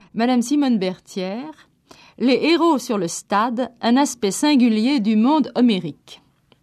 Madame Simone Berthière, les héros sur le stade, un aspect singulier du monde homérique.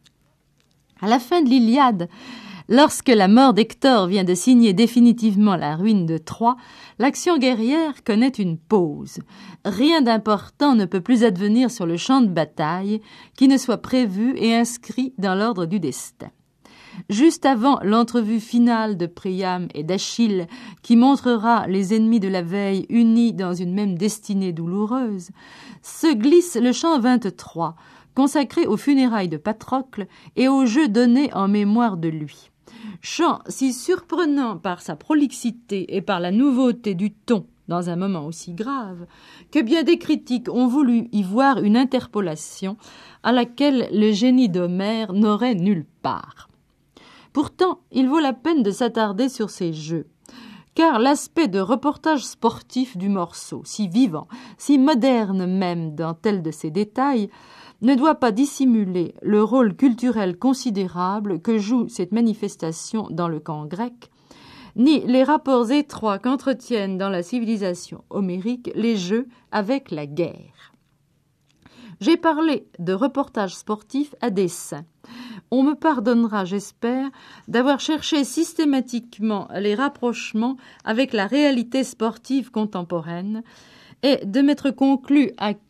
À la fin de l'Iliade, lorsque la mort d'Hector vient de signer définitivement la ruine de Troie, l'action guerrière connaît une pause. Rien d'important ne peut plus advenir sur le champ de bataille qui ne soit prévu et inscrit dans l'ordre du destin. Juste avant l'entrevue finale de Priam et d'Achille, qui montrera les ennemis de la veille unis dans une même destinée douloureuse, se glisse le chant 23, consacré aux funérailles de Patrocle et aux jeux donnés en mémoire de lui. Chant si surprenant par sa prolixité et par la nouveauté du ton dans un moment aussi grave, que bien des critiques ont voulu y voir une interpolation à laquelle le génie d'Homère n'aurait nulle part. Pourtant, il vaut la peine de s'attarder sur ces jeux, car l'aspect de reportage sportif du morceau, si vivant, si moderne même dans tel de ses détails, ne doit pas dissimuler le rôle culturel considérable que joue cette manifestation dans le camp grec, ni les rapports étroits qu'entretiennent dans la civilisation homérique les jeux avec la guerre. J'ai parlé de reportage sportif à dessein. On me pardonnera, j'espère, d'avoir cherché systématiquement les rapprochements avec la réalité sportive contemporaine et de m'être complu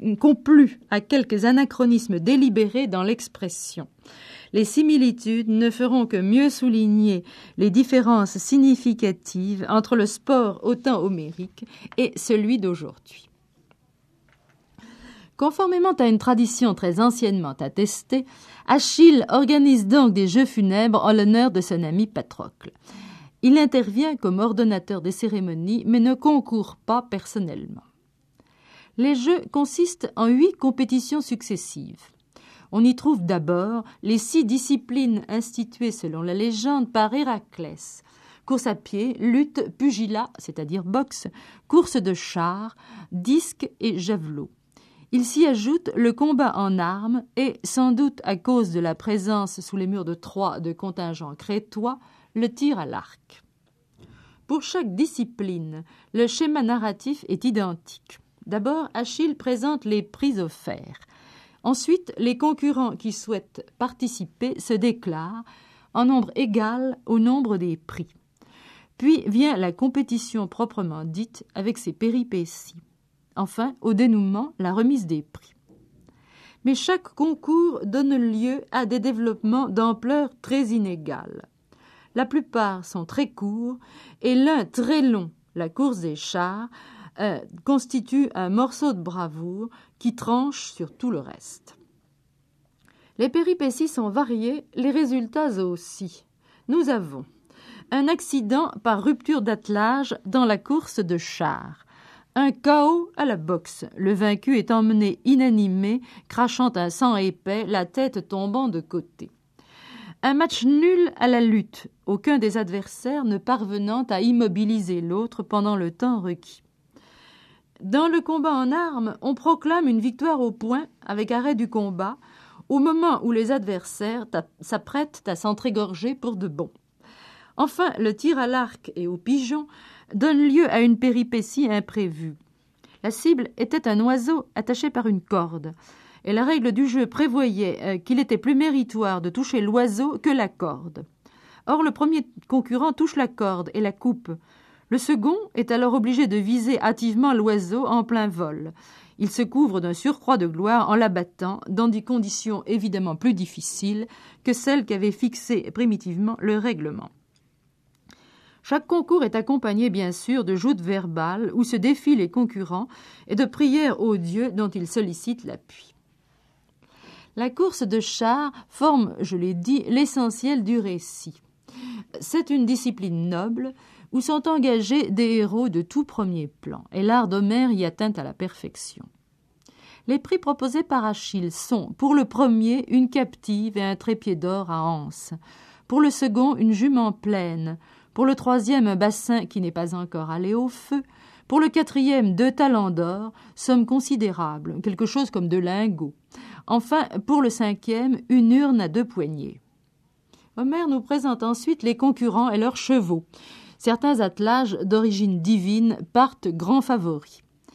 à quelques anachronismes délibérés dans l'expression. Les similitudes ne feront que mieux souligner les différences significatives entre le sport au temps homérique et celui d'aujourd'hui. Conformément à une tradition très anciennement attestée, Achille organise donc des jeux funèbres en l'honneur de son ami Patrocle. Il intervient comme ordonnateur des cérémonies, mais ne concourt pas personnellement. Les jeux consistent en 8 compétitions successives. On y trouve d'abord les 6 disciplines instituées selon la légende par Héraclès. Course à pied, lutte, pugilat, c'est-à-dire boxe, course de chars, disque et javelot. Il s'y ajoute le combat en armes et, sans doute à cause de la présence sous les murs de Troie de contingents crétois, le tir à l'arc. Pour chaque discipline, le schéma narratif est identique. D'abord, Achille présente les prix offerts. Ensuite, les concurrents qui souhaitent participer se déclarent en nombre égal au nombre des prix. Puis vient la compétition proprement dite avec ses péripéties. Enfin, au dénouement, la remise des prix. Mais chaque concours donne lieu à des développements d'ampleur très inégale. La plupart sont très courts et l'un très long, la course des chars, constitue un morceau de bravoure qui tranche sur tout le reste. Les péripéties sont variées, les résultats aussi. Nous avons un accident par rupture d'attelage dans la course de chars. Un chaos à la boxe. Le vaincu est emmené inanimé, crachant un sang épais, la tête tombant de côté. Un match nul à la lutte, aucun des adversaires ne parvenant à immobiliser l'autre pendant le temps requis. Dans le combat en armes, on proclame une victoire au poing avec arrêt du combat, au moment où les adversaires s'apprêtent à s'entrégorger pour de bon. Enfin, le tir à l'arc et au pigeon donne lieu à une péripétie imprévue. La cible était un oiseau attaché par une corde, et la règle du jeu prévoyait qu'il était plus méritoire de toucher l'oiseau que la corde. Or, le premier concurrent touche la corde et la coupe. Le second est alors obligé de viser hâtivement l'oiseau en plein vol. Il se couvre d'un surcroît de gloire en l'abattant dans des conditions évidemment plus difficiles que celles qu'avait fixées primitivement le règlement. Chaque concours est accompagné bien sûr de joutes verbales où se défient les concurrents et de prières aux dieux dont ils sollicitent l'appui. La course de chars forme, je l'ai dit, l'essentiel du récit. C'est une discipline noble où sont engagés des héros de tout premier plan, et l'art d'Homère y atteint à la perfection. Les prix proposés par Achille sont, pour le premier, une captive et un trépied d'or à anse, pour le second, une jument pleine, pour le troisième, un bassin qui n'est pas encore allé au feu, pour le quatrième, 2 talents d'or, somme considérable, quelque chose comme 2 lingots. Enfin, pour le cinquième, une urne à 2 poignées. Homère nous présente ensuite les concurrents et leurs chevaux. Certains attelages d'origine divine partent grands favoris.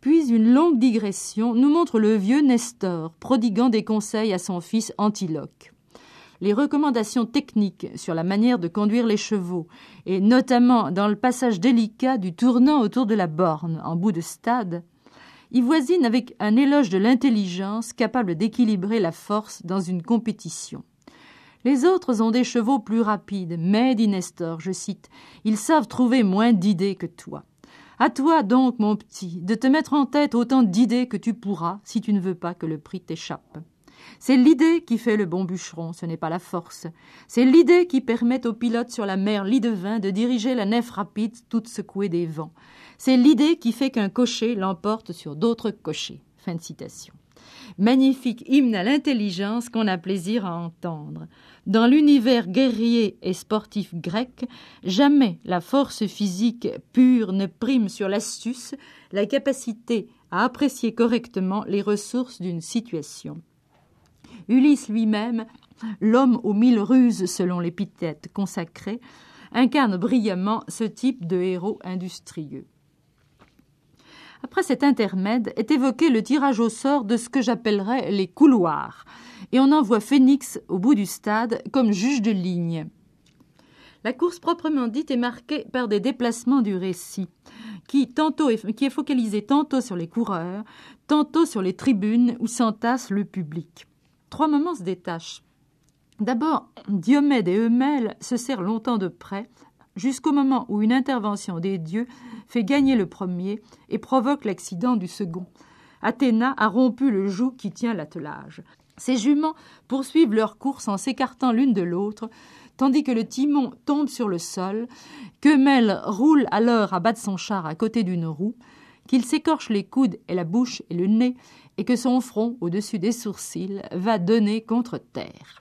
Puis une longue digression nous montre le vieux Nestor prodiguant des conseils à son fils Antiloque. Les recommandations techniques sur la manière de conduire les chevaux, et notamment dans le passage délicat du tournant autour de la borne en bout de stade, y voisinent avec un éloge de l'intelligence capable d'équilibrer la force dans une compétition. Les autres ont des chevaux plus rapides, mais, dit Nestor, je cite, « ils savent trouver moins d'idées que toi. À toi donc, mon petit, de te mettre en tête autant d'idées que tu pourras si tu ne veux pas que le prix t'échappe. C'est l'idée qui fait le bon bûcheron, ce n'est pas la force. C'est l'idée qui permet au pilote sur la mer Lidevin de diriger la nef rapide toute secouée des vents. C'est l'idée qui fait qu'un cocher l'emporte sur d'autres cochers. » Fin de citation. Magnifique hymne à l'intelligence qu'on a plaisir à entendre. Dans l'univers guerrier et sportif grec, jamais la force physique pure ne prime sur l'astuce, la capacité à apprécier correctement les ressources d'une situation. Ulysse lui-même, l'homme aux 1000 ruses selon l'épithète consacrée, incarne brillamment ce type de héros industrieux. Après cet intermède est évoqué le tirage au sort de ce que j'appellerais les couloirs, et on envoie Phénix au bout du stade comme juge de ligne. La course proprement dite est marquée par des déplacements du récit, qui est focalisé tantôt sur les coureurs, tantôt sur les tribunes où s'entasse le public. 3 moments se détachent. D'abord, Diomède et Eumèle se serrent longtemps de près, jusqu'au moment où une intervention des dieux fait gagner le premier et provoque l'accident du second. Athéna a rompu le joug qui tient l'attelage. Ces juments poursuivent leur course en s'écartant l'une de l'autre, tandis que le timon tombe sur le sol, qu'Eumèle roule alors à bas de son char à côté d'une roue, qu'il s'écorche les coudes et la bouche et le nez, et que son front, au-dessus des sourcils, va donner contre terre.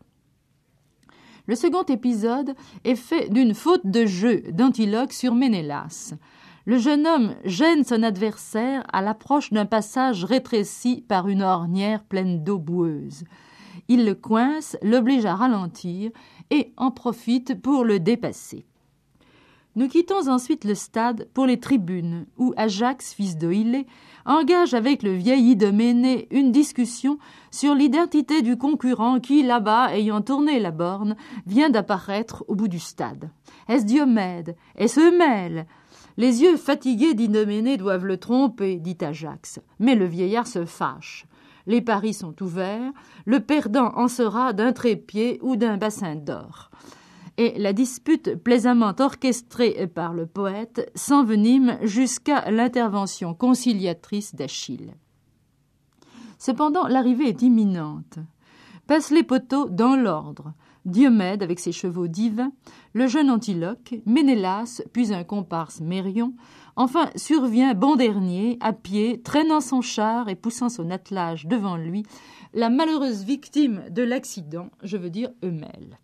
Le second épisode est fait d'une faute de jeu d'Antiloque sur Ménélas. Le jeune homme gêne son adversaire à l'approche d'un passage rétréci par une ornière pleine d'eau boueuse. Il le coince, l'oblige à ralentir et en profite pour le dépasser. Nous quittons ensuite le stade pour les tribunes, où Ajax, fils d'Oïlée, engage avec le vieil Idoménée une discussion sur l'identité du concurrent qui, là-bas, ayant tourné la borne, vient d'apparaître au bout du stade. Est-ce Diomède? Est-ce Eumèle? Les yeux fatigués d'Idoménée doivent le tromper, dit Ajax. Mais le vieillard se fâche. Les paris sont ouverts, le perdant en sera d'un trépied ou d'un bassin d'or. Et la dispute plaisamment orchestrée par le poète s'envenime jusqu'à l'intervention conciliatrice d'Achille. Cependant, l'arrivée est imminente. Passent les poteaux dans l'ordre. Diomède avec ses chevaux divins, le jeune Antiloque, Ménélas, puis un comparse Mérion. Enfin survient bon dernier, à pied, traînant son char et poussant son attelage devant lui, la malheureuse victime de l'accident, je veux dire Eumèle.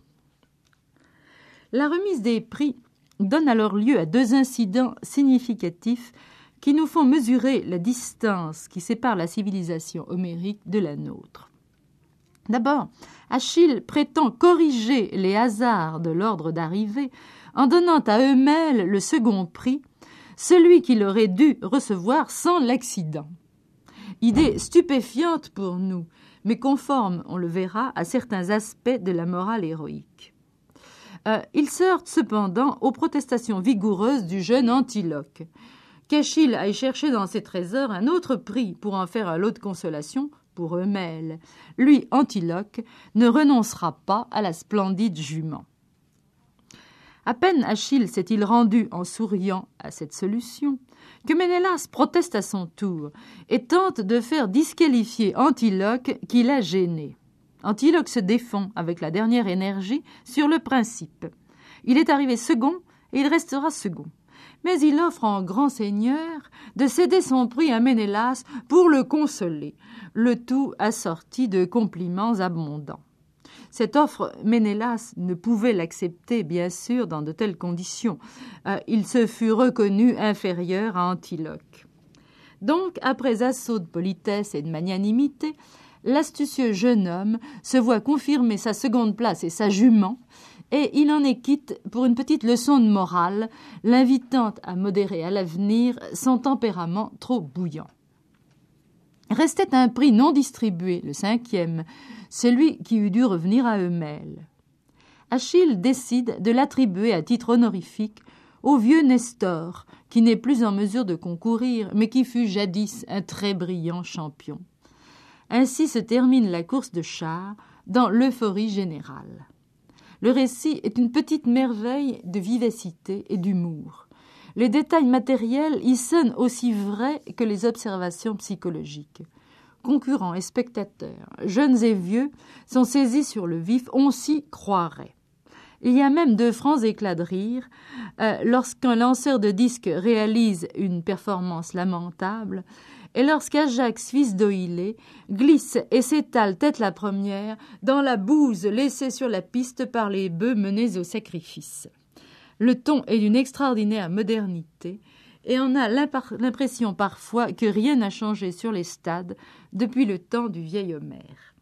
La remise des prix donne alors lieu à 2 incidents significatifs qui nous font mesurer la distance qui sépare la civilisation homérique de la nôtre. D'abord, Achille prétend corriger les hasards de l'ordre d'arrivée en donnant à Eumèle le second prix, celui qu'il aurait dû recevoir sans l'accident. Idée stupéfiante pour nous, mais conforme, on le verra, à certains aspects de la morale héroïque. Il se heurte cependant aux protestations vigoureuses du jeune Antiloque. Qu'Achille aille chercher dans ses trésors un autre prix pour en faire un lot de consolation pour Eumèle. Lui, Antiloque, ne renoncera pas à la splendide jument. À peine Achille s'est-il rendu en souriant à cette solution que Ménélas proteste à son tour et tente de faire disqualifier Antiloque qui l'a gêné. Antiloque se défend avec la dernière énergie sur le principe. Il est arrivé second et il restera second. Mais il offre en grand seigneur de céder son prix à Ménélas pour le consoler, le tout assorti de compliments abondants. Cette offre, Ménélas ne pouvait l'accepter, bien sûr, dans de telles conditions. Il se fut reconnu inférieur à Antiloque. Donc, après assaut de politesse et de magnanimité, l'astucieux jeune homme se voit confirmer sa seconde place et sa jument, et il en est quitte pour une petite leçon de morale, l'invitant à modérer à l'avenir son tempérament trop bouillant. Restait un prix non distribué, le 5e, celui qui eût dû revenir à Eumèle. Achille décide de l'attribuer à titre honorifique au vieux Nestor, qui n'est plus en mesure de concourir, mais qui fut jadis un très brillant champion. Ainsi se termine la course de chars dans l'euphorie générale. Le récit est une petite merveille de vivacité et d'humour. Les détails matériels y sonnent aussi vrais que les observations psychologiques. Concurrents et spectateurs, jeunes et vieux, sont saisis sur le vif, on s'y croirait. Il y a même de francs éclats de rire lorsqu'un lanceur de disques réalise une performance lamentable et lorsqu'Ajax, fils d'Oïlée, glisse et s'étale tête la première dans la bouse laissée sur la piste par les bœufs menés au sacrifice. Le ton est d'une extraordinaire modernité et on a l'impression parfois que rien n'a changé sur les stades depuis le temps du vieil Homère.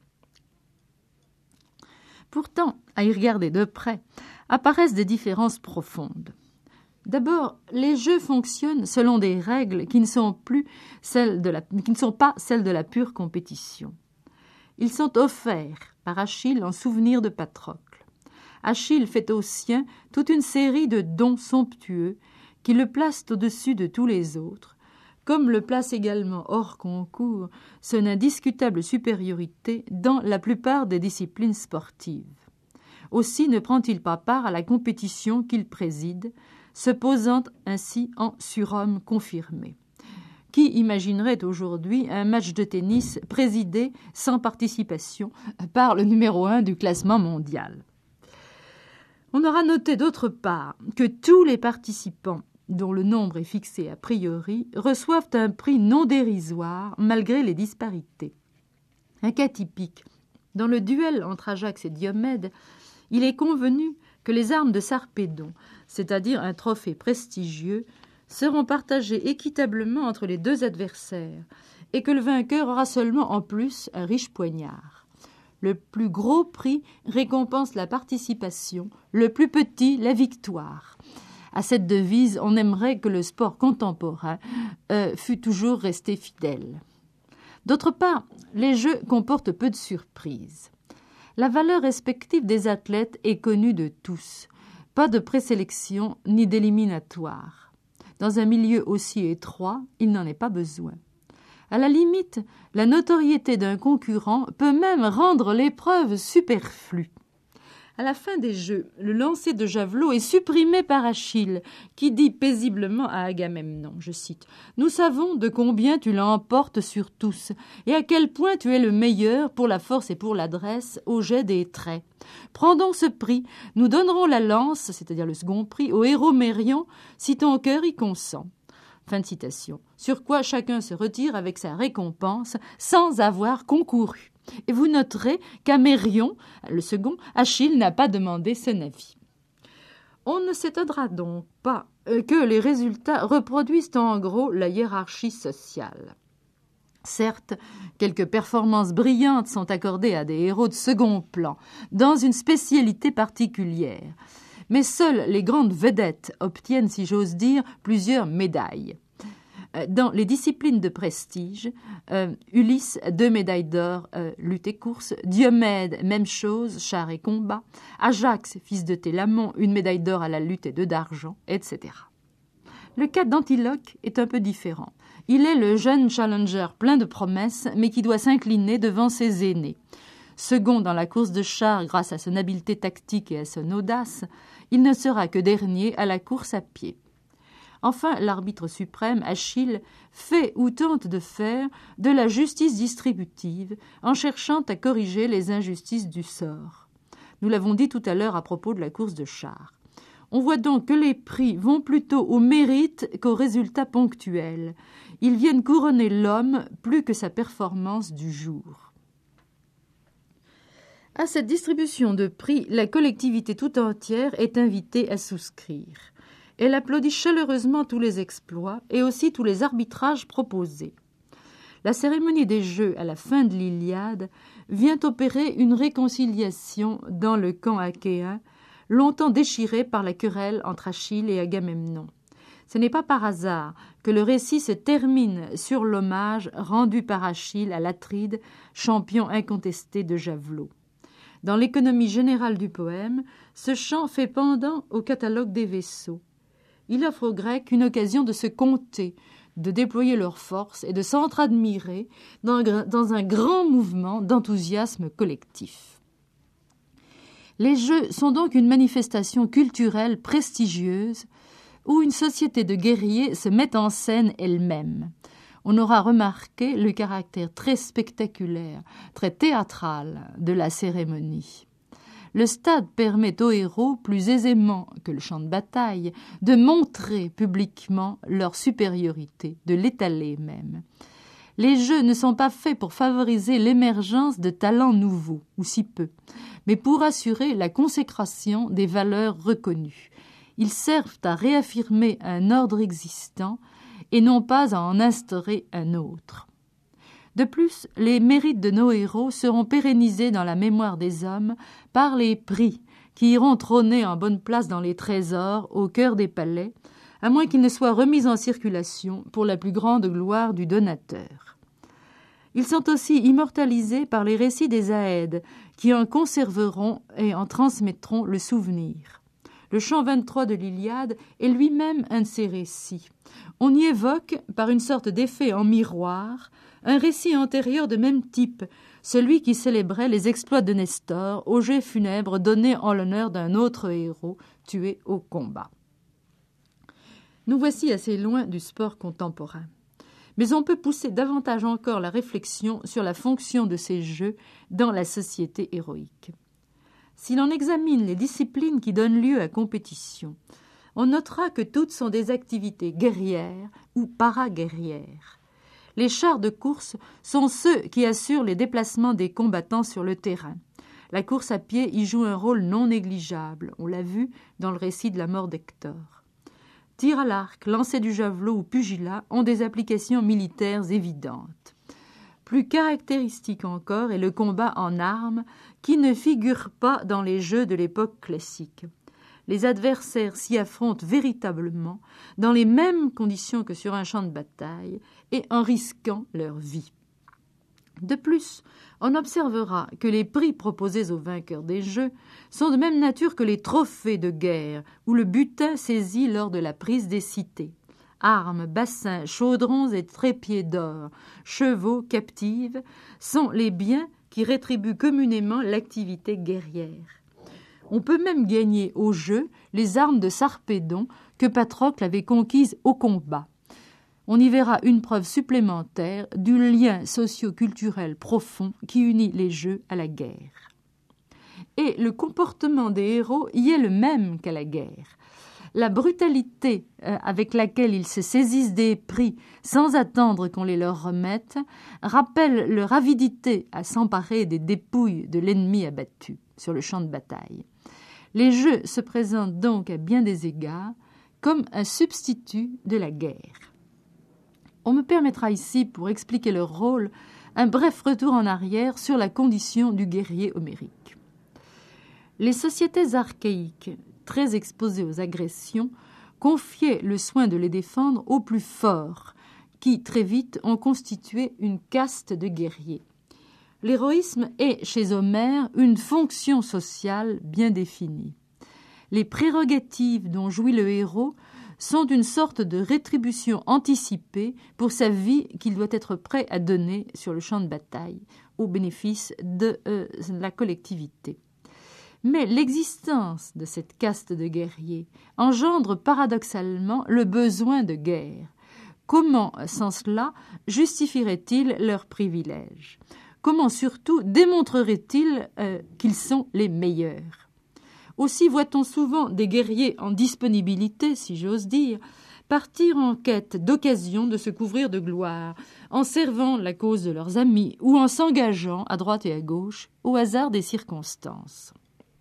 Pourtant, à y regarder de près, apparaissent des différences profondes. D'abord, les jeux fonctionnent selon des règles qui ne sont pas celles de la pure compétition. Ils sont offerts par Achille en souvenir de Patrocle. Achille fait aux siens toute une série de dons somptueux qui le placent au-dessus de tous les autres, comme le place également hors concours son indiscutable supériorité dans la plupart des disciplines sportives. Aussi ne prend-il pas part à la compétition qu'il préside, se posant ainsi en surhomme confirmé. Qui imaginerait aujourd'hui un match de tennis présidé sans participation par le numéro 1 du classement mondial? On aura noté d'autre part que tous les participants, dont le nombre est fixé a priori, reçoivent un prix non dérisoire malgré les disparités. Un cas typique. Dans le duel entre Ajax et Diomède, il est convenu que les armes de Sarpédon, c'est-à-dire un trophée prestigieux, seront partagées équitablement entre les deux adversaires et que le vainqueur aura seulement en plus un riche poignard. Le plus gros prix récompense la participation, le plus petit la victoire. À cette devise, on aimerait que le sport contemporain fût toujours resté fidèle. D'autre part, les jeux comportent peu de surprises. La valeur respective des athlètes est connue de tous. Pas de présélection ni d'éliminatoire. Dans un milieu aussi étroit, il n'en est pas besoin. À la limite, la notoriété d'un concurrent peut même rendre l'épreuve superflue. À la fin des jeux, le lancer de javelot est supprimé par Achille, qui dit paisiblement à Agamemnon, je cite, « Nous savons de combien tu l'emportes sur tous, et à quel point tu es le meilleur pour la force et pour l'adresse au jet des traits. Prends donc ce prix, nous donnerons la lance, c'est-à-dire le second prix, au héros Mérion, si ton cœur y consent. » Fin de citation. Sur quoi chacun se retire avec sa récompense sans avoir concouru. Et vous noterez qu'à Mérion, le second, Achille n'a pas demandé son avis. On ne s'étonnera donc pas que les résultats reproduisent en gros la hiérarchie sociale. Certes, quelques performances brillantes sont accordées à des héros de second plan, dans une spécialité particulière. Mais seules les grandes vedettes obtiennent, si j'ose dire, plusieurs médailles. Dans les disciplines de prestige, Ulysse, 2 médailles d'or, lutte et course, Diomède, même chose, char et combat, Ajax, fils de Télamon, 1 médaille d'or à la lutte et 2 d'argent, etc. Le cas d'Antiloque est un peu différent. Il est le jeune challenger plein de promesses, mais qui doit s'incliner devant ses aînés. Second dans la course de char grâce à son habileté tactique et à son audace, il ne sera que dernier à la course à pied. Enfin, l'arbitre suprême, Achille, fait ou tente de faire de la justice distributive en cherchant à corriger les injustices du sort. Nous l'avons dit tout à l'heure à propos de la course de char. On voit donc que les prix vont plutôt au mérite qu'aux résultats ponctuels. Ils viennent couronner l'homme plus que sa performance du jour. À cette distribution de prix, la collectivité tout entière est invitée à souscrire. Elle applaudit chaleureusement tous les exploits et aussi tous les arbitrages proposés. La cérémonie des Jeux à la fin de l'Iliade vient opérer une réconciliation dans le camp achéen, longtemps déchiré par la querelle entre Achille et Agamemnon. Ce n'est pas par hasard que le récit se termine sur l'hommage rendu par Achille à l'Atride, champion incontesté de javelot. Dans l'économie générale du poème, ce chant fait pendant au catalogue des vaisseaux. Il offre aux Grecs une occasion de se compter, de déployer leurs forces et de s'entre-admirer dans un grand mouvement d'enthousiasme collectif. Les Jeux sont donc une manifestation culturelle prestigieuse où une société de guerriers se met en scène elle-même. On aura remarqué le caractère très spectaculaire, très théâtral de la cérémonie. Le stade permet aux héros, plus aisément que le champ de bataille, de montrer publiquement leur supériorité, de l'étaler même. Les Jeux ne sont pas faits pour favoriser l'émergence de talents nouveaux, ou si peu, mais pour assurer la consécration des valeurs reconnues. Ils servent à réaffirmer un ordre existant et non pas à en instaurer un autre. De plus, les mérites de nos héros seront pérennisés dans la mémoire des hommes par les prix qui iront trôner en bonne place dans les trésors au cœur des palais, à moins qu'ils ne soient remis en circulation pour la plus grande gloire du donateur. Ils sont aussi immortalisés par les récits des Aèdes, qui en conserveront et en transmettront le souvenir. Le chant 23 de l'Iliade est lui-même un de ces récits. On y évoque, par une sorte d'effet en miroir, un récit antérieur de même type, celui qui célébrait les exploits de Nestor au jet funèbre donné en l'honneur d'un autre héros tué au combat. Nous voici assez loin du sport contemporain. Mais on peut pousser davantage encore la réflexion sur la fonction de ces jeux dans la société héroïque. Si l'on examine les disciplines qui donnent lieu à compétition, on notera que toutes sont des activités guerrières ou paraguerrières. Les chars de course sont ceux qui assurent les déplacements des combattants sur le terrain. La course à pied y joue un rôle non négligeable, on l'a vu dans le récit de la mort d'Hector. Tir à l'arc, lancer du javelot ou pugilat ont des applications militaires évidentes. Plus caractéristique encore est le combat en armes qui ne figure pas dans les jeux de l'époque classique. Les adversaires s'y affrontent véritablement dans les mêmes conditions que sur un champ de bataille et en risquant leur vie. De plus, on observera que les prix proposés aux vainqueurs des Jeux sont de même nature que les trophées de guerre ou le butin saisi lors de la prise des cités. Armes, bassins, chaudrons et trépieds d'or, chevaux, captives, sont les biens qui rétribuent communément l'activité guerrière. On peut même gagner au jeu les armes de Sarpédon que Patrocle avait conquises au combat. On y verra une preuve supplémentaire du lien socio-culturel profond qui unit les jeux à la guerre. Et le comportement des héros y est le même qu'à la guerre. La brutalité avec laquelle ils se saisissent des prix sans attendre qu'on les leur remette rappelle leur avidité à s'emparer des dépouilles de l'ennemi abattu sur le champ de bataille. Les jeux se présentent donc à bien des égards comme un substitut de la guerre. On me permettra ici, pour expliquer leur rôle, un bref retour en arrière sur la condition du guerrier homérique. Les sociétés archaïques, très exposées aux agressions, confiaient le soin de les défendre aux plus forts, qui, très vite, ont constitué une caste de guerriers. L'héroïsme est, chez Homère, une fonction sociale bien définie. Les prérogatives dont jouit le héros sont une sorte de rétribution anticipée pour sa vie qu'il doit être prêt à donner sur le champ de bataille, au bénéfice de la collectivité. Mais l'existence de cette caste de guerriers engendre paradoxalement le besoin de guerre. Comment, sans cela, justifieraient-ils leurs privilèges ? Comment surtout démontreraient-ils qu'ils sont les meilleurs ? Aussi voit-on souvent des guerriers en disponibilité, si j'ose dire, partir en quête d'occasion de se couvrir de gloire, en servant la cause de leurs amis ou en s'engageant à droite et à gauche au hasard des circonstances.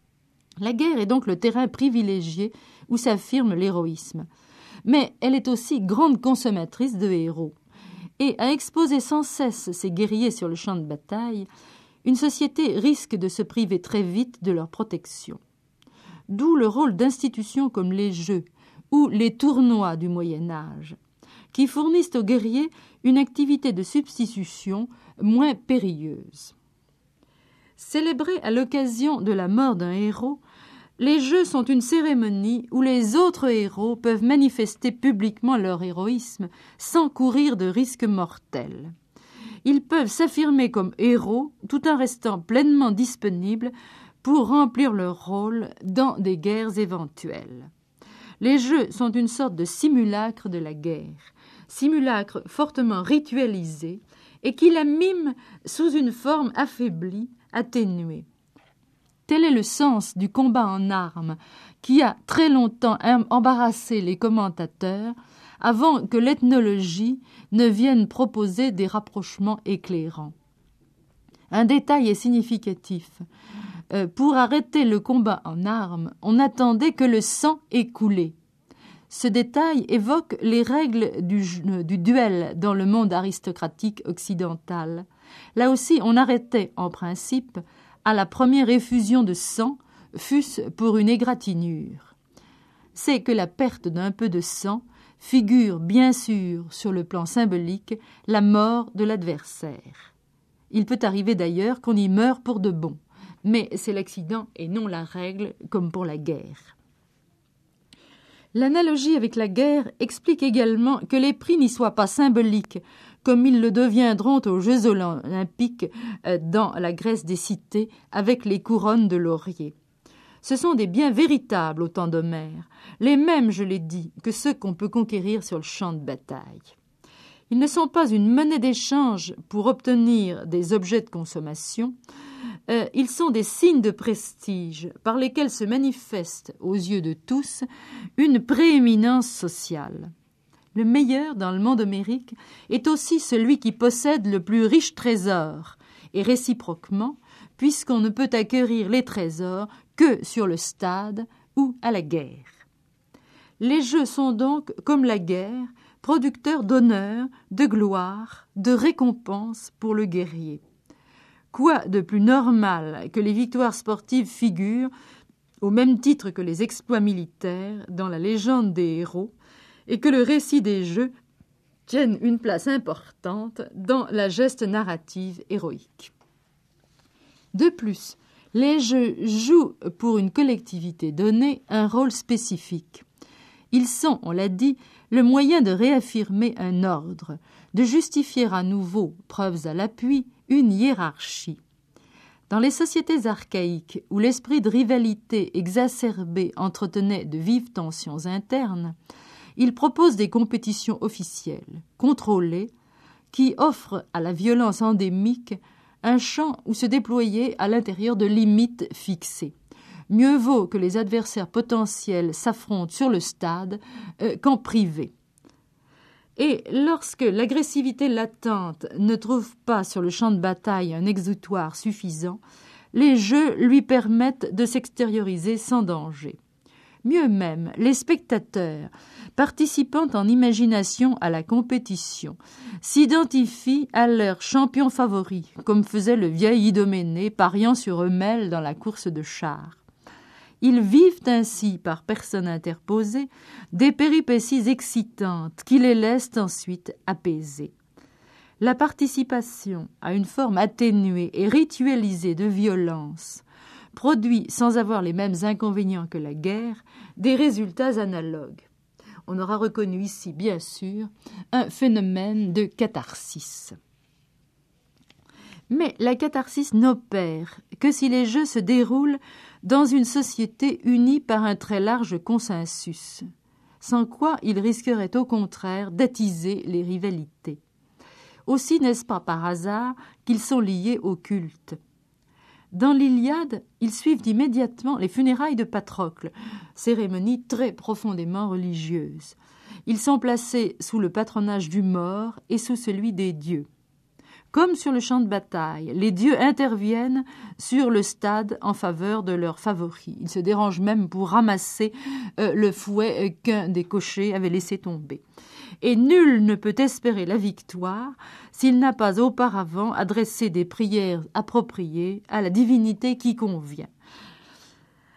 La guerre est donc le terrain privilégié où s'affirme l'héroïsme, mais elle est aussi grande consommatrice de héros. Et à exposer sans cesse ces guerriers sur le champ de bataille, une société risque de se priver très vite de leur protection. D'où le rôle d'institutions comme les Jeux, ou les tournois du Moyen Âge, qui fournissent aux guerriers une activité de substitution moins périlleuse. Célébrés à l'occasion de la mort d'un héros, les jeux sont une cérémonie où les autres héros peuvent manifester publiquement leur héroïsme sans courir de risques mortels. Ils peuvent s'affirmer comme héros tout en restant pleinement disponibles pour remplir leur rôle dans des guerres éventuelles. Les jeux sont une sorte de simulacre de la guerre, simulacre fortement ritualisé et qui la mime sous une forme affaiblie, atténuée. Tel est le sens du combat en armes qui a très longtemps embarrassé les commentateurs avant que l'ethnologie ne vienne proposer des rapprochements éclairants. Un détail est significatif. Pour arrêter le combat en armes, on attendait que le sang ait coulé. Ce détail évoque les règles du duel dans le monde aristocratique occidental. Là aussi, on arrêtait, en principe, à la première effusion de sang, fût-ce pour une égratignure. C'est que la perte d'un peu de sang figure bien sûr, sur le plan symbolique, la mort de l'adversaire. Il peut arriver d'ailleurs qu'on y meure pour de bon, mais c'est l'accident et non la règle, comme pour la guerre. L'analogie avec la guerre explique également que les prix n'y soient pas symboliques, comme ils le deviendront aux Jeux olympiques dans la Grèce des cités avec les couronnes de laurier. Ce sont des biens véritables au temps d'Homère, les mêmes, je l'ai dit, que ceux qu'on peut conquérir sur le champ de bataille. Ils ne sont pas une monnaie d'échange pour obtenir des objets de consommation, ils sont des signes de prestige par lesquels se manifeste, aux yeux de tous, une prééminence sociale. Le meilleur dans le monde homérique est aussi celui qui possède le plus riche trésor, et réciproquement, puisqu'on ne peut acquérir les trésors que sur le stade ou à la guerre. Les jeux sont donc, comme la guerre, producteurs d'honneur, de gloire, de récompense pour le guerrier. Quoi de plus normal que les victoires sportives figurent, au même titre que les exploits militaires, dans la légende des héros, et que le récit des jeux tienne une place importante dans la geste narrative héroïque. De plus, les jeux jouent pour une collectivité donnée un rôle spécifique. Ils sont, on l'a dit, le moyen de réaffirmer un ordre, de justifier à nouveau, preuves à l'appui, une hiérarchie. Dans les sociétés archaïques où l'esprit de rivalité exacerbé entretenait de vives tensions internes, il propose des compétitions officielles, contrôlées, qui offrent à la violence endémique un champ où se déployer à l'intérieur de limites fixées. Mieux vaut que les adversaires potentiels s'affrontent sur le stade qu'en privé. Et lorsque l'agressivité latente ne trouve pas sur le champ de bataille un exutoire suffisant, les jeux lui permettent de s'extérioriser sans danger. Mieux même, les spectateurs, participant en imagination à la compétition, s'identifient à leur champion favori, comme faisait le vieil Idoménée pariant sur Eumèle dans la course de chars. Ils vivent ainsi, par personne interposée, des péripéties excitantes qui les laissent ensuite apaisés. La participation à une forme atténuée et ritualisée de violence produit, sans avoir les mêmes inconvénients que la guerre, des résultats analogues. On aura reconnu ici, bien sûr, un phénomène de catharsis. Mais la catharsis n'opère que si les jeux se déroulent dans une société unie par un très large consensus, sans quoi ils risqueraient au contraire d'attiser les rivalités. Aussi n'est-ce pas par hasard qu'ils sont liés au culte. Dans l'Iliade, ils suivent immédiatement les funérailles de Patrocle, cérémonie très profondément religieuse. Ils sont placés sous le patronage du mort et sous celui des dieux. Comme sur le champ de bataille, les dieux interviennent sur le stade en faveur de leurs favoris. Ils se dérangent même pour ramasser le fouet qu'un des cochers avait laissé tomber. Et nul ne peut espérer la victoire s'il n'a pas auparavant adressé des prières appropriées à la divinité qui convient.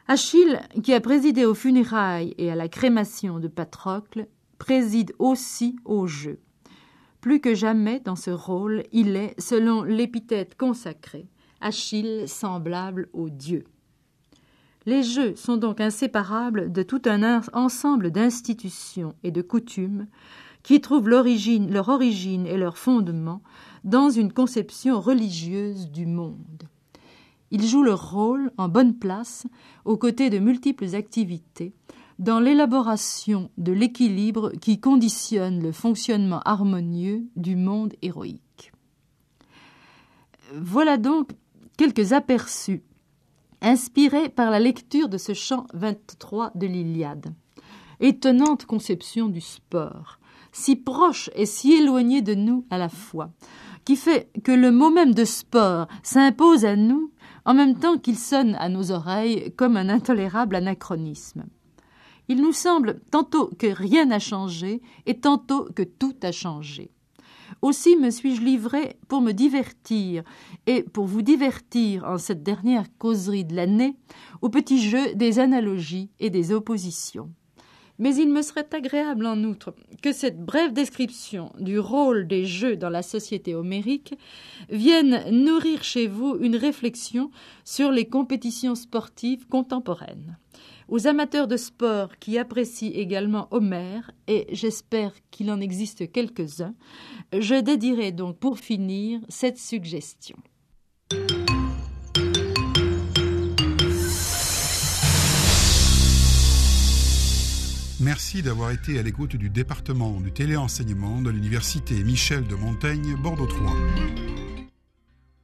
Achille, qui a présidé aux funérailles et à la crémation de Patrocle, préside aussi au jeu. Plus que jamais dans ce rôle, il est, selon l'épithète consacrée, Achille semblable aux dieux. Les jeux sont donc inséparables de tout un ensemble d'institutions et de coutumes qui trouvent leur origine et leur fondement dans une conception religieuse du monde. Ils jouent leur rôle en bonne place aux côtés de multiples activités dans l'élaboration de l'équilibre qui conditionne le fonctionnement harmonieux du monde héroïque. Voilà donc quelques aperçus inspirés par la lecture de ce chant 23 de l'Iliade. Étonnante conception du sport, si proche et si éloignée de nous à la fois, qui fait que le mot même de sport s'impose à nous en même temps qu'il sonne à nos oreilles comme un intolérable anachronisme. Il nous semble tantôt que rien n'a changé et tantôt que tout a changé. Aussi me suis-je livré pour me divertir et pour vous divertir en cette dernière causerie de l'année au petit jeu des analogies et des oppositions. Mais il me serait agréable en outre que cette brève description du rôle des jeux dans la société homérique vienne nourrir chez vous une réflexion sur les compétitions sportives contemporaines. Aux amateurs de sport qui apprécient également Homère, et j'espère qu'il en existe quelques-uns, je dédierai donc pour finir cette suggestion. Merci d'avoir été à l'écoute du département du téléenseignement de l'Université Michel de Montaigne, Bordeaux 3.